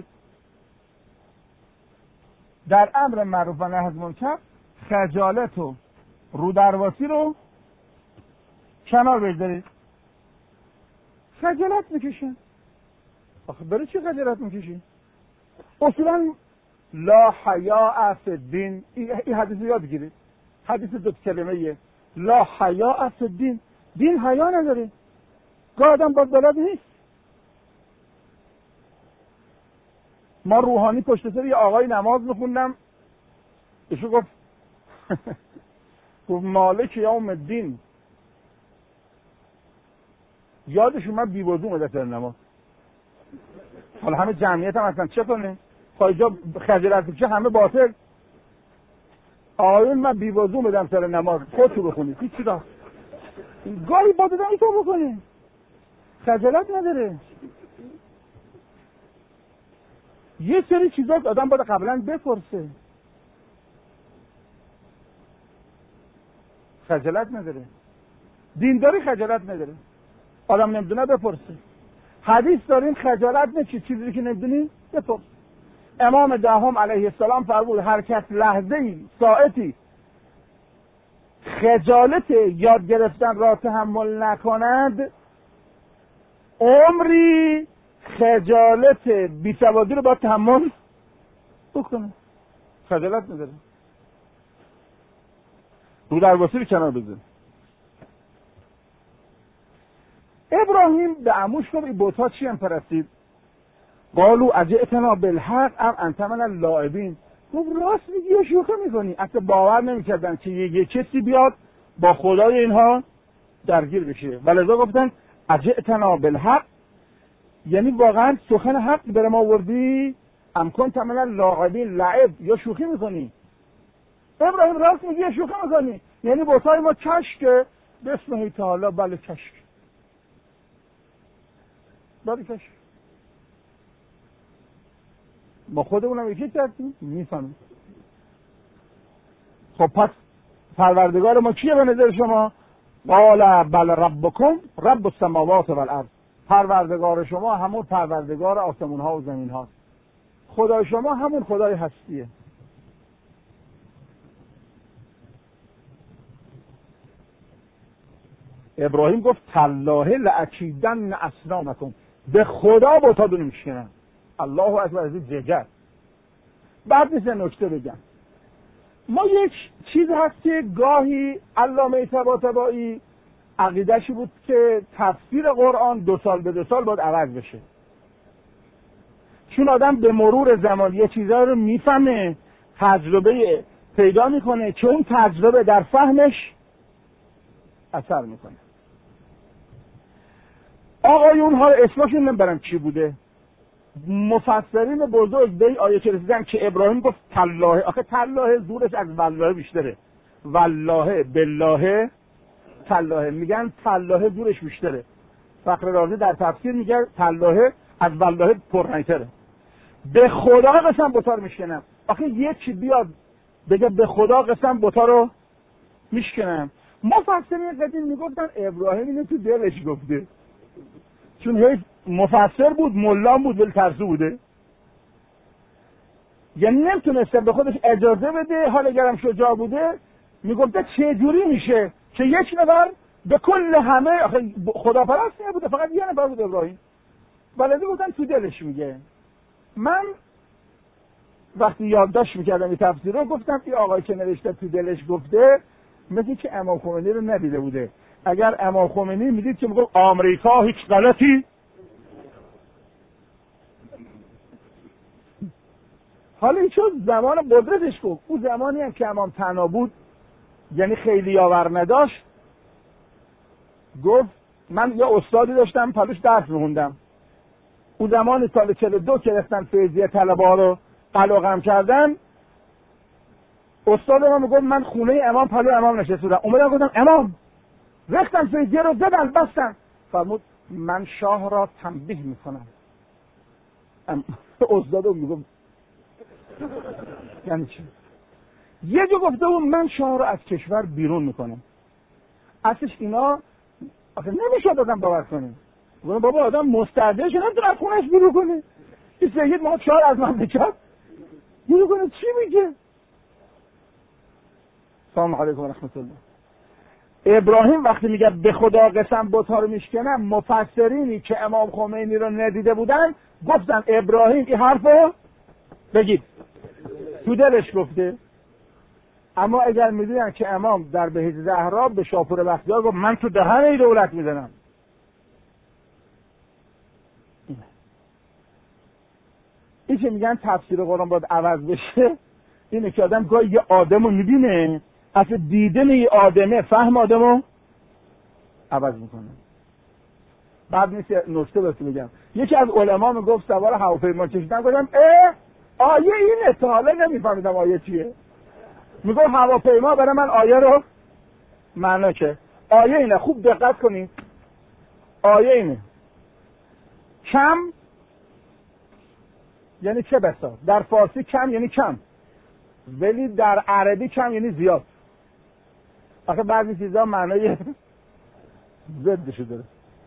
در امر معروف و نهی از منکر خجالت و رودرواسی رو کنار بذارید. خجالت میکشن. آخه برای چی خجالت میکشی؟ اصولا لا حیاء فی الدین، این حدیث یاد بگیرید. حدیث دو کلمه لا حیاء فی الدین، دین حیا نداره. گاه آدم باز بلد نیست. ما روحانی پشت سر یه آقای نماز میخوندم، ایشون گفت گفت مالک یوم الدین. یادش اومد بی‌وضو اومده سر نماز. حالا همه جمعیت هم هستن چه کنه؟ خواهیجا خجالت بکشه همه باطل. آقایون من بی‌وضو اومدم سر نماز، خودتو بخونید هیچی دا. گاهی با دادن این تو بکنه، خجالت نداره. یه سری چیزا که آدم باید قبلا بپرسه. خجالت نداره. دینداری خجالت نداره. آدم نمیدونه بپرسه. حدیث داریم خجالت نچی، چیزی که نمیدونی بپرس. امام دهم علیه السلام فرمود هر کس لحظه‌ای ساعتی خجالت یاد گرفتن را تحمل نکند، عمری خجالت بی‌سوادی رو باید تحمل بکنه. خجالت نداره. رو درواسی رو کنار بذار. ابراهیم به عموش گفت این بت‌ها چی هم پرستید؟ قالوا اجئتنا بالحق ام انت من اللاعبین. گفت راست میگی یا شوخی میکنی؟ اصلا باور نمیکردن که یه کسی بیاد با خدای اینها درگیر بشه. ولذا گفتن اجئتنا بالحق، یعنی واقعا سخن حق برای ما آوردی؟ ام کنت من اللاعبین، لعب یا شوخی میکنی؟ ابراهیم راست میگی یا شوخی میکنی؟ یعنی بتای ما کشکه، بسم تعالی، بله کشک، بله کشک. ما خودمونم یکی کردیم میفهمیم. خب پس پروردگار ما کیه به نظر شما؟ قال بل ربکم رب السماوات والارض. پروردگار شما همون پروردگار آسمون ها و زمین هاست. خدای شما همون خدای هستیه. ابراهیم گفت تالله لاکیدن اصنامکم، به خدا بتاتون میشکنم. الله اکبر، از این جگر. بعد نیست نکته بگم، ما یک چیز هست که گاهی علامه طباطبایی عقیده‌شی بود که تفسیر قرآن دو سال به دو سال باید عوض بشه، چون آدم به مرور زمان یه چیزا رو میفهمه، تجربه پیدا میکنه که اون تجربه در فهمش اثر میکنه. آقایون ها اسمشون نمیبرم چی بوده، مفسرین بزرگ به این آیه که رسیدن که ابراهیم گفت تالله، آخه تالله زورش از والله بیشتره، والله بالله تالله، میگن تالله زورش بیشتره. فخر رازی در تفسیر میگه تالله از والله پررنگتره. به خدا قسم بتا رو میشکنم. آخه یکی بیاد بگه به خدا قسم بتا رو میشکنم، مفسرین قدیم میگفتن ابراهیم اینو تو دلش گفته، چون هی مفسر بود، ملا بود، ولی ترسو بوده، یعنی نمیتونسته به خودش اجازه بده. حالا اگرم شجاع بوده میگفته چه جوری میشه که یک نفر به کل همه، آخه خداپرست نبوده، فقط یه نفر بود ابراهیم، ولی گفتن تو دلش میگه. من وقتی یادداشت میکردم این تفسیر رو گفتم این آقای که نوشته تو دلش گفته مثل که امام خمینی رو ندیده بوده. اگر امام خمینی میدید که میگفت آمریکا هیچ غلطی، حالا این چون زمان قدرتش گفت، اون زمانی هم که امام تنها بود، یعنی خیلی یاور نداشت، گفت من یه استادی داشتم پلوش درس میخوندم، اون زمان سال چهل و دو که رفتن فیضیه طلبه ها رو قلقم کردن، استاد من میگفت من خونه امام پلو امام نشسته بودم، اومدم گفتم امام رفتن فیضیه رو زدن بستن، فرمود من شاه را تنبیه میکنم. استاد میگفت یعنی چی؟ یه جو گفته بود من شاه را از کشور بیرون میکنم. اصلش اینا آخه نمیشه آدم باور کنه، بابا آدم مستعده شده نمیتونه از خونش بیرون کنه، این سید ما شاه از من بکرد بیرون کنه، چی میگه؟ سلام علیکم و رحمت الله. ابراهیم وقتی میگه به خدا قسم بت‌ها رو میشکنم، مفسرینی که امام خمینی رو ندیده بودن گفتن ابراهیم این حرفو بگید تو دلش گفته. اما اگر میدونن که امام در بهشت زهرا به شاپور بختیار گفت من تو دهن ای دولت میزنم، این که میگن تفسیر قرآن باید عوض بشه، اینه که آدم گاهی یه آدم رو میبینه اصلا دیدن یه آدمه فهم آدم رو عوض میکنه. بعد نیست نکته بس بگم، یکی از علما میگفت سوار هواپیما کشیدن، گفتم اه آیه اینه، تا حالا نمیفهمیدم آیه چیه. میگفت هواپیما برای من آیه رو معنا که آیه اینه، خوب دقت کنید، آیه اینه کم یعنی چه بسا، در فارسی کم یعنی کم، ولی در عربی کم یعنی زیاد. آخه بعضی چیزا معنای ضدشو داره.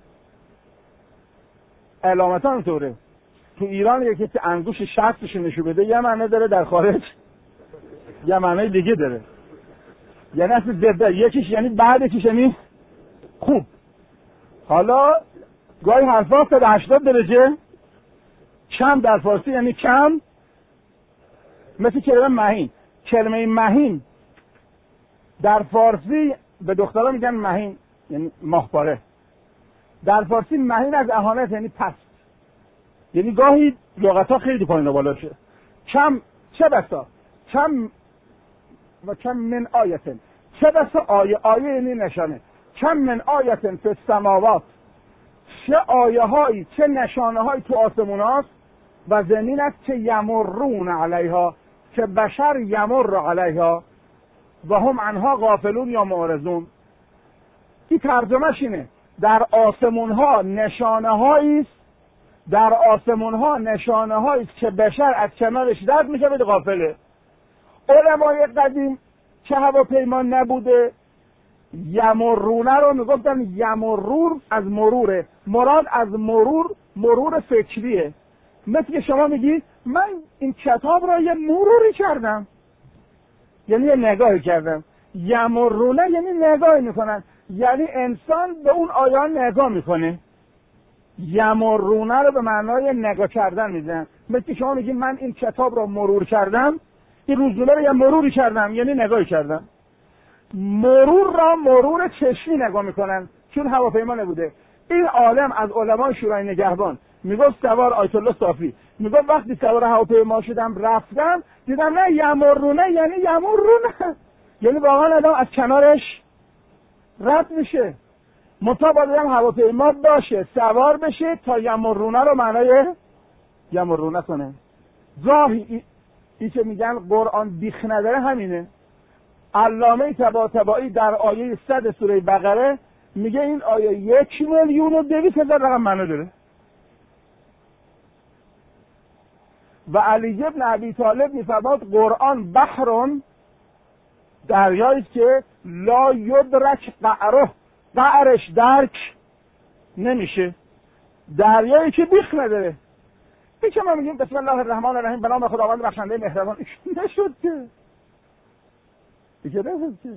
علامتا اینطوره، تو ایران یکی که انگوش شستش نشون بده یه معنی داره، در خارج یه معنی دیگه داره، یعنی اصلا ضد، یکیش یعنی بعد، یکیش یعنی خوب. حالا گاهی حرفا صد و هشتاد درجه کم در فارسی یعنی کم، مثل کلمه مهین. کلمه مهین در فارسی به دخترها میگن مهین یعنی ماهپاره، در فارسی مهین از اهانت یعنی پست، یعنی گاهی لغت‌ها خیلی پایین و بالا شه. کم چه بسا، کم و کم من آیتن، چه بسا آیه، آیه یعنی نشانه، کم من آیتن فی السماوات، چه آیه هایی چه نشانه هایی تو آسمون هاست و زمین است که یمرون علیها، که بشر یمر علیها و هم عنها غافلون یا معرضون. این ترجمهش اینه در آسمون ها نشانه هایی است، در آسمون ها نشانه هایی است که بشر از کنارش رد میشه بده غافله. علمای قدیم که هواپیما نبوده یمرونه رو میگفتن یمرور از مروره، مراد از مرور مرور فکریه. مثل که شما میگی من این کتاب را یه مروری کردم، یعنی یه نگاهی کردم. یمرونه یعنی نگاهی میکنن، یعنی انسان به اون آیان نگاه میکنه. یمرونه رو به معنای نگاه کردن میزنن. مثل که شما میگی من این کتاب را مرور کردم، این روزنامه رو یه مروری کردم، یعنی نگاهی کردم. مرور را مرور چشمی نگاه میکنن چون هواپیما نبوده. این عالم از علمای شورای نگهبان میگفت سوار آیت الله صافی میگفت وقتی سوار هواپیما شدم رفتم دیدم نه یمرونه یعنی یمرونه، یعنی واقعا آدم از کنارش رد میشه. منتها باید هواپیما باشه سوار بشه تا یمرونه رو معنای یمرونه کنه. گاهی این ای که میگن قرآن بیخ نداره همینه. علامه طباطبایی در آیه صد سوره بقره میگه این آیه یک میلیون و دویست هزار رقم معنی داره. و علی ابن ابی طالب میفرماد قرآن بحرون دریایی است که لا یدرک قعره، قعرش درک نمیشه، دریایی که بیخ نداره. این که ما میگیم بسم الله الرحمن الرحیم به نام خداوند بخشنده مهربان، نشد که دیگه نشد که.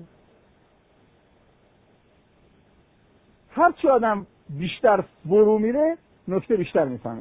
هرچی آدم بیشتر فرو میره نکته بیشتر میفهمه.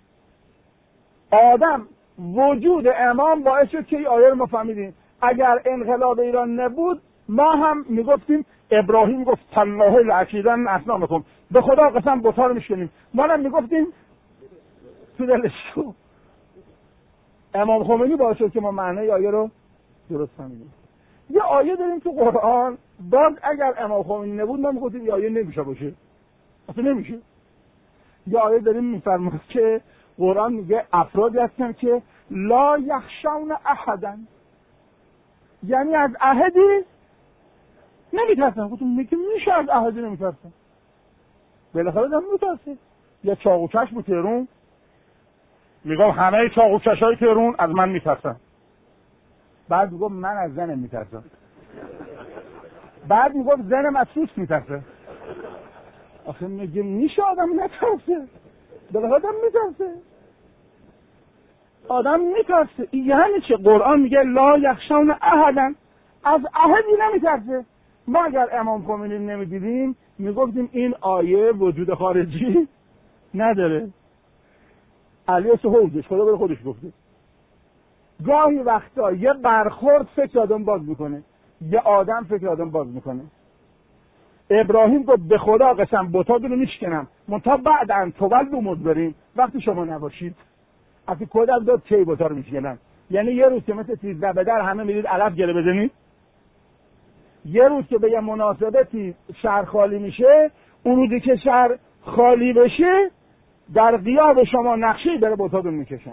آدم وجود امام باعث شد که این آیه رو ما فهمیدیم. اگر انقلاب ایران نبود ما هم میگفتیم ابراهیم گفت تالله لأکیدن اصنامکم، به خدا قسم بت‌ها رو میشکنیم. ما هم میگفتیم تو دلش شو. امام خمینی باعث شد که ما معنی آیه رو درست فهمیدیم. یه آیه داریم تو قرآن باز اگر امام خمینی نبود ما میگفتیم این آیه نمیشه باشه، اصلا نمیشه. یه آیه داریم میفرماد که قرآن میگه افرادی هستن که لا یخشون احدا، یعنی از احدی نمیترسن. گفتم میگه میشه از احدی نمیترسن، بالاخره دارم میترسه. یا چاقوچش بود تهرون میگم همه چاقوچش های تهرون از من میترسن، بعد میگم من از زنم میترسم، بعد میگم زنم از سوس میترسه. آخه میگه میشه آدم نترسه، بالاخره آدم میترسه، آدم میترسه. یعنی چه؟ قرآن میگه لا یخشون احدا، از احدی نمیترسه. ما اگر امام خمینی نمیدیدیم میگفتیم این آیه وجود خارجی نداره، علی سهودش خدا بره خودش گفته. گاهی وقتا یه برخورد فکر آدم باز میکنه، یه آدم فکر آدم باز میکنه. ابراهیم گفت به خدا قسم بتاتون رو میشکنم منتها بعد ان تولوا مدبرین، وقتی شما نباشید. وقتی کد از داد چه بتا رو میشکنم، یعنی یه روز که مثل سیزده به در همه میرید علف گله بزنید، یه روز که به یه مناسبتی شهر خالی میشه، اون روزی که شهر خالی بشه در غیاب شما نقشه‌ای بره بتاتون میکشن.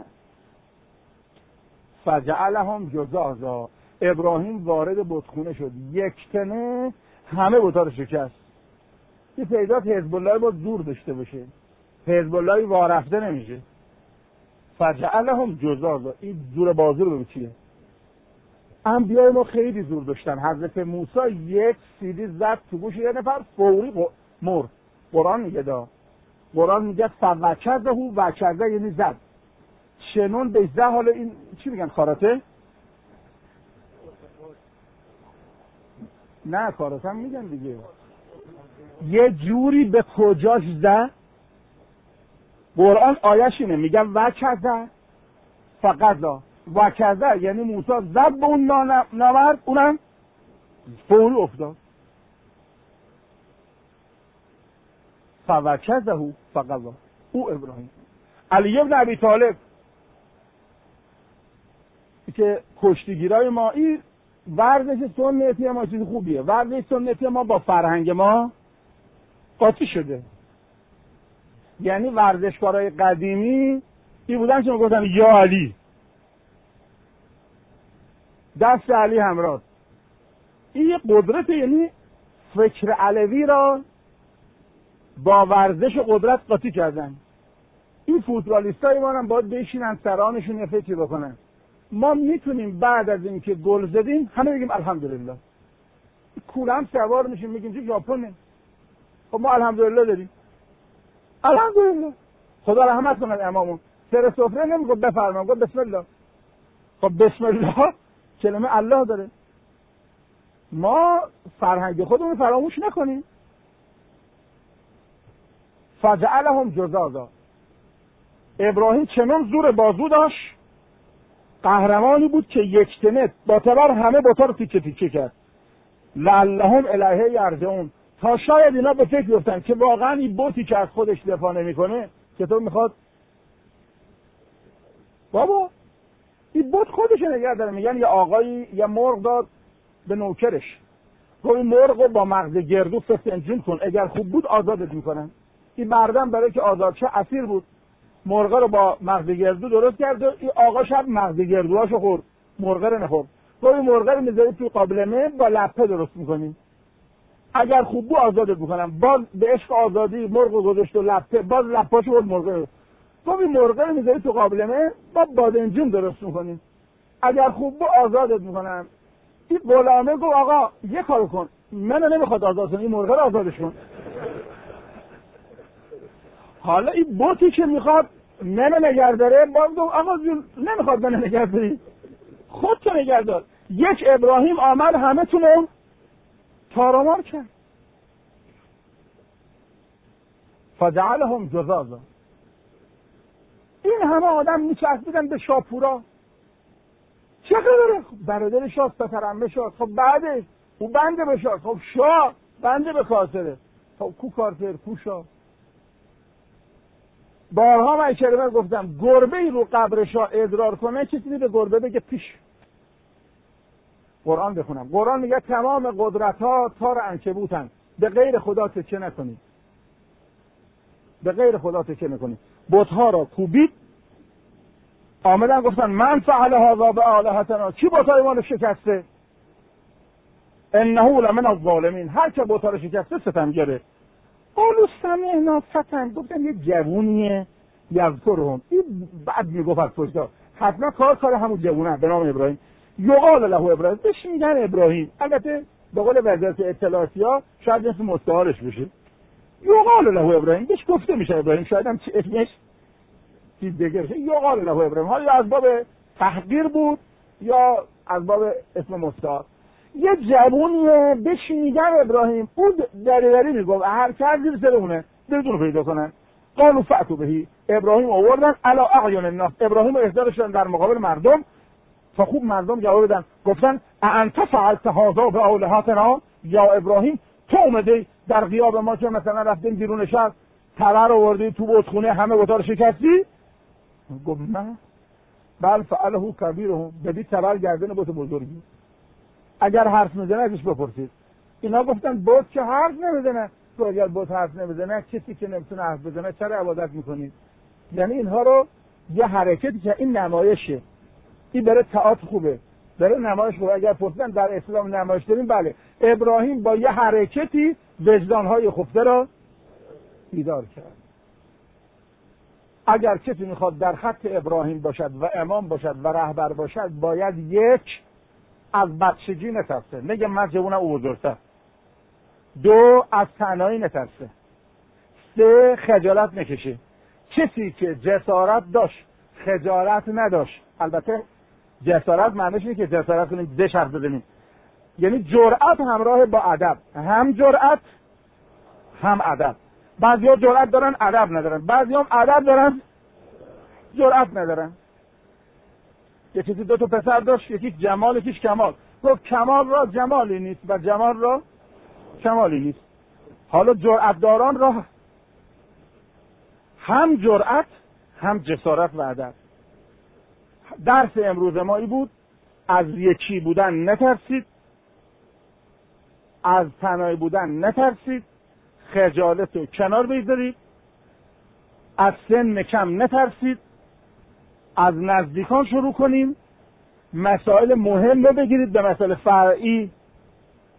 فجعلهم جزازا، ابراهیم وارد بتخونه شد، یک تنه همه بتا رو شکست. این پیدات حزب الله باید زور داشته باشه، حزب الله وارفته نمیشه. فجعلهم جزازا، این زور بازی رو چیه؟ انبیای ما خیلی زور داشتن. حضرت موسی یک سیلی زد تو گوش یه نفر فوری مرد. قرآن میگه دا قرآن میگه فوکزه وکزه یعنی زد. شنون به زه، حالا این چی میگن خاراته؟ نه خاراته هم میگن دیگه. یه جوری به کجاش زد. قرآن آیش اینه میگه وکزه فقزا، وکزه یعنی موسی زد به اون نامرد، اونم فوری افتاد. فوکزه فقزا، او ابراهیم. علی ابن ابی طالب که کشتیگیرای ما، این ورزش سنتی ما چیز خوبیه. ورزش سنتی ما با فرهنگ ما قاطی شده. یعنی ورزشکارای قدیمی این بودن که میگفتن یا علی، دست علی همراه. این یه قدرت، یعنی فکر علوی را با ورزش قدرت قاطی کردن. این فوتبالیستای ما هم باید بشینن سرانشون یه فکری بکنن. ما میتونیم بعد از اینکه گل زدیم همه بگیم الحمدلله، کوله هم سوار میشیم میگیم چه ژاپنه. خب ما الحمدلله داریم، الحمدلله. خدا رحمت کنه امامون سر سفره نمیگه بفرما، گفت بسم الله. خب بسم الله کلمه الله داره. ما فرهنگ خودمون فراموش نکنیم. فجعلهم جزازا. ابراهیم چنان زور بازو داشت، قهرمانی بود که یک تنه با تبر همه بتا رو تیکه تیکه کرد. لعلهم الیه یرجعون، تا شاید اینا به فکر بیفتن که واقعا این بوتی که از خودش دفاع نمیکنه که تو میخواد بابا این بوت خودش نگه داره. میگن یه آقایی یه مرغ داد به نوکرش، گفت این مرغ رو با مغز گردو فسنجون کن، اگر خوب بود آزادت میکنن. این مردم برای که آزاد شه اسیر بود، مرغ رو با مغز گردو درست کرد و این آقا شب مغز گردوهاشو خورد، مرغ رو نخورد. گفت این مرغ رو میذاری توی قابلمه با لپه درست میکنیم، اگر خوب بود آزادت میکنم. باز به عشق آزادی مرغ رو گذاشت و لپه، باز لپاشو خورد مرغ رو. گفت این مرغ رو میذاری تو قابلمه با بادنجون درست میکنیم، اگر خوب بود آزادت میکنم. این غلامه گفت آقا یه کار کن، منو نمیخواد آزاد کنی، این مرغ رو آزادش کن. حالا این بوتی که میخواد منو نگه داره باز گفت آقا جون نمیخواد منو نگه داری، خودتو نگه دار. یک ابراهیم آمد همه تونو تارمار کرد. فجعلهم جزازا. این همه آدم میچسبیدن به شاپورا. چه خبره؟ خب برادر شاه پسرعمه شاه، خب بعدش او بنده به شاه، خب شاه بنده به کاسره، خب کو کارتر کو شاه. بارها من کلمه گفتم، گربه ای رو قبر شاه ادرار کنه کسی به گربه بگه پیش. قرآن بخونم، قرآن میگه تمام قدرت ها تار عنکبوتن، به غیر خدا تکیه نکنید، به غیر خدا تکیه نکنید. بت ها را کوبید، آمدن گفتن من فعل هذا بآلهتنا، کی بت‌های ما رو شکسته؟ انه لمن الظالمین، هر که بت‌ها رو شکسته ستمگره. قالوا سمعنا فتى، گفتن یه جوونیه یذکرهم، این بعد میگفت از پشتا حتما کار کار همون جوونه به نام ابراهیم. یقال له ابراهیم، بهش میگن ابراهیم. البته به قول وزارت اطلاعاتی ها شاید اسم مستعارش بشه. یقال له ابراهیم، بهش گفته میشه ابراهیم، شاید هم اسمش چیز دیگه بشه. یقال له ابراهیم، حالا از باب تحقیر بود یا از باب اسم مستعار. یه جوونیه بهش میگن ابراهیم، اون دری دری میگفت هر کار زیر سر اونه بدون پیدا کنن. قالوا فأتوا بهی، ابراهیم آوردن علی اعین الناس، ابراهیم رو احضار شدن در مقابل مردم. تا خوب مردم جواب دادن، گفتن انت فعلت هذا بآلهتنا، یا ابراهیم تو اومدی در غیاب ما که مثلا رفتیم بیرون شهر تبر آوردی تو بتخونه همه بتا رو شکستی؟ گفت نه، بل فعله کبیرهم، بدی تبر گردن بت بزرگی. اگر حرف میزنه ازش بپرسید. اینا گفتن بت که حرف نمیزنه. تو اگر بت حرف نمیزنه، کسی که نمیتونه حرف بزنه چرا عبادت میکنید؟ یعنی اینها رو یه حرکتی که این نمایشه، این برای تئاتر خوبه، برای نمایش خوبه. اگر پرسیدن در اسلام نمایش داریم، بله، ابراهیم با یه حرکتی وجدانهای خفته را بیدار کرد. اگر کسی میخواد در خط ابراهیم باشد و امام باشد و رهبر باشد، باید یک، از بچگی نترسه، نگه من جوونم او بزرگتر. دو، از تنهایی نترسه. سه، خجالت نکشه. کسی که جسارت داشت خجالت نداشت، البته جسارت معنیش اینه که جسارت کنیم ده شرط بزنیم، یعنی جرأت همراه با ادب، هم جرأت هم ادب. بعضیا جرأت دارن ادب ندارن، بعضیا هم ادب دارن جرأت ندارن. یکی دو تا پسر داشت، یکی جمال یکیش کمال، گفت کمال را جمالی نیست و جمال را کمالی نیست. حالا جرأت داران را هم جرأت هم جسارت و ادب. درس امروز ما این بود، از یکی بودن نترسید، از تنهایی بودن نترسید، خجالت رو کنار بگذارید، از سن کم نترسید، از نزدیکان شروع کنیم، مسائل مهم رو بگیرید، به مسائل فرعی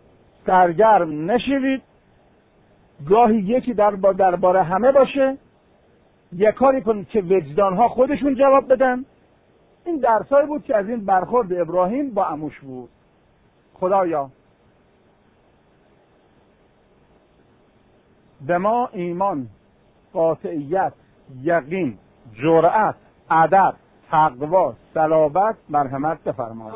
سرگرم نشوید، گاهی یکی در با درباره همه باشه، یک کاری کنید که وجدانها خودشون جواب بدن. این درسایی بود که از این برخورد ابراهیم با عموش بود. خدایا به ما ایمان، قاطعیت، یقین، جرأت، ادب، تقوا، صلابت، مرحمت بفرما.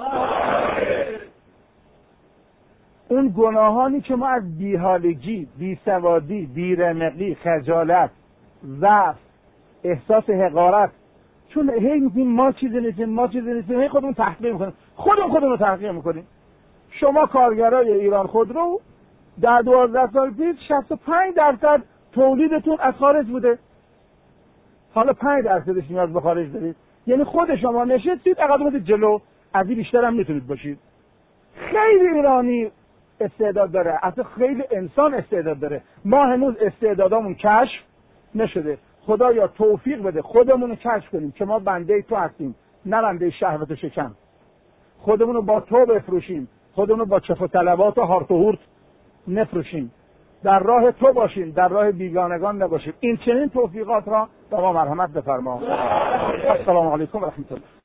اون گناهانی که ما از بیحالگی، بیسوادی، بیرمقی، خجالت، ضعف، احساس حقارت، چون هی میگیم ما چیزی نیستیم ما چیزی نیستیم، هی خودمون تحقیر میکنیم، خودمون خودمون رو تحقیر میکنیم. شما کارگرای ایران خودرو در دوازده سال پیش شصت و پنج درصد تولیدتون از خارج بوده، حالا پنج درصدش نیاز به خارج دارید. یعنی خود شما نشستید عقب اومدید جلو، از این بیشتر هم میتونید باشید. خیلی ایرانی استعداد داره، اصلا خیلی انسان استعداد داره، ما هنوز استعدادامون کشف نشده. خدایا توفیق بده خودمون رو کشف کنیم که ما بنده تو هستیم، نه بنده شهوت و شکم. خودمون رو با تو بفروشیم، خودمون رو با چف و طلبات و هارت و هورت نفروشیم، در راه تو باشیم، در راه بیگانگان نباشیم. این چنین توفیقات را به ما مرحمت بفرما. السلام علیکم و رحمت الله.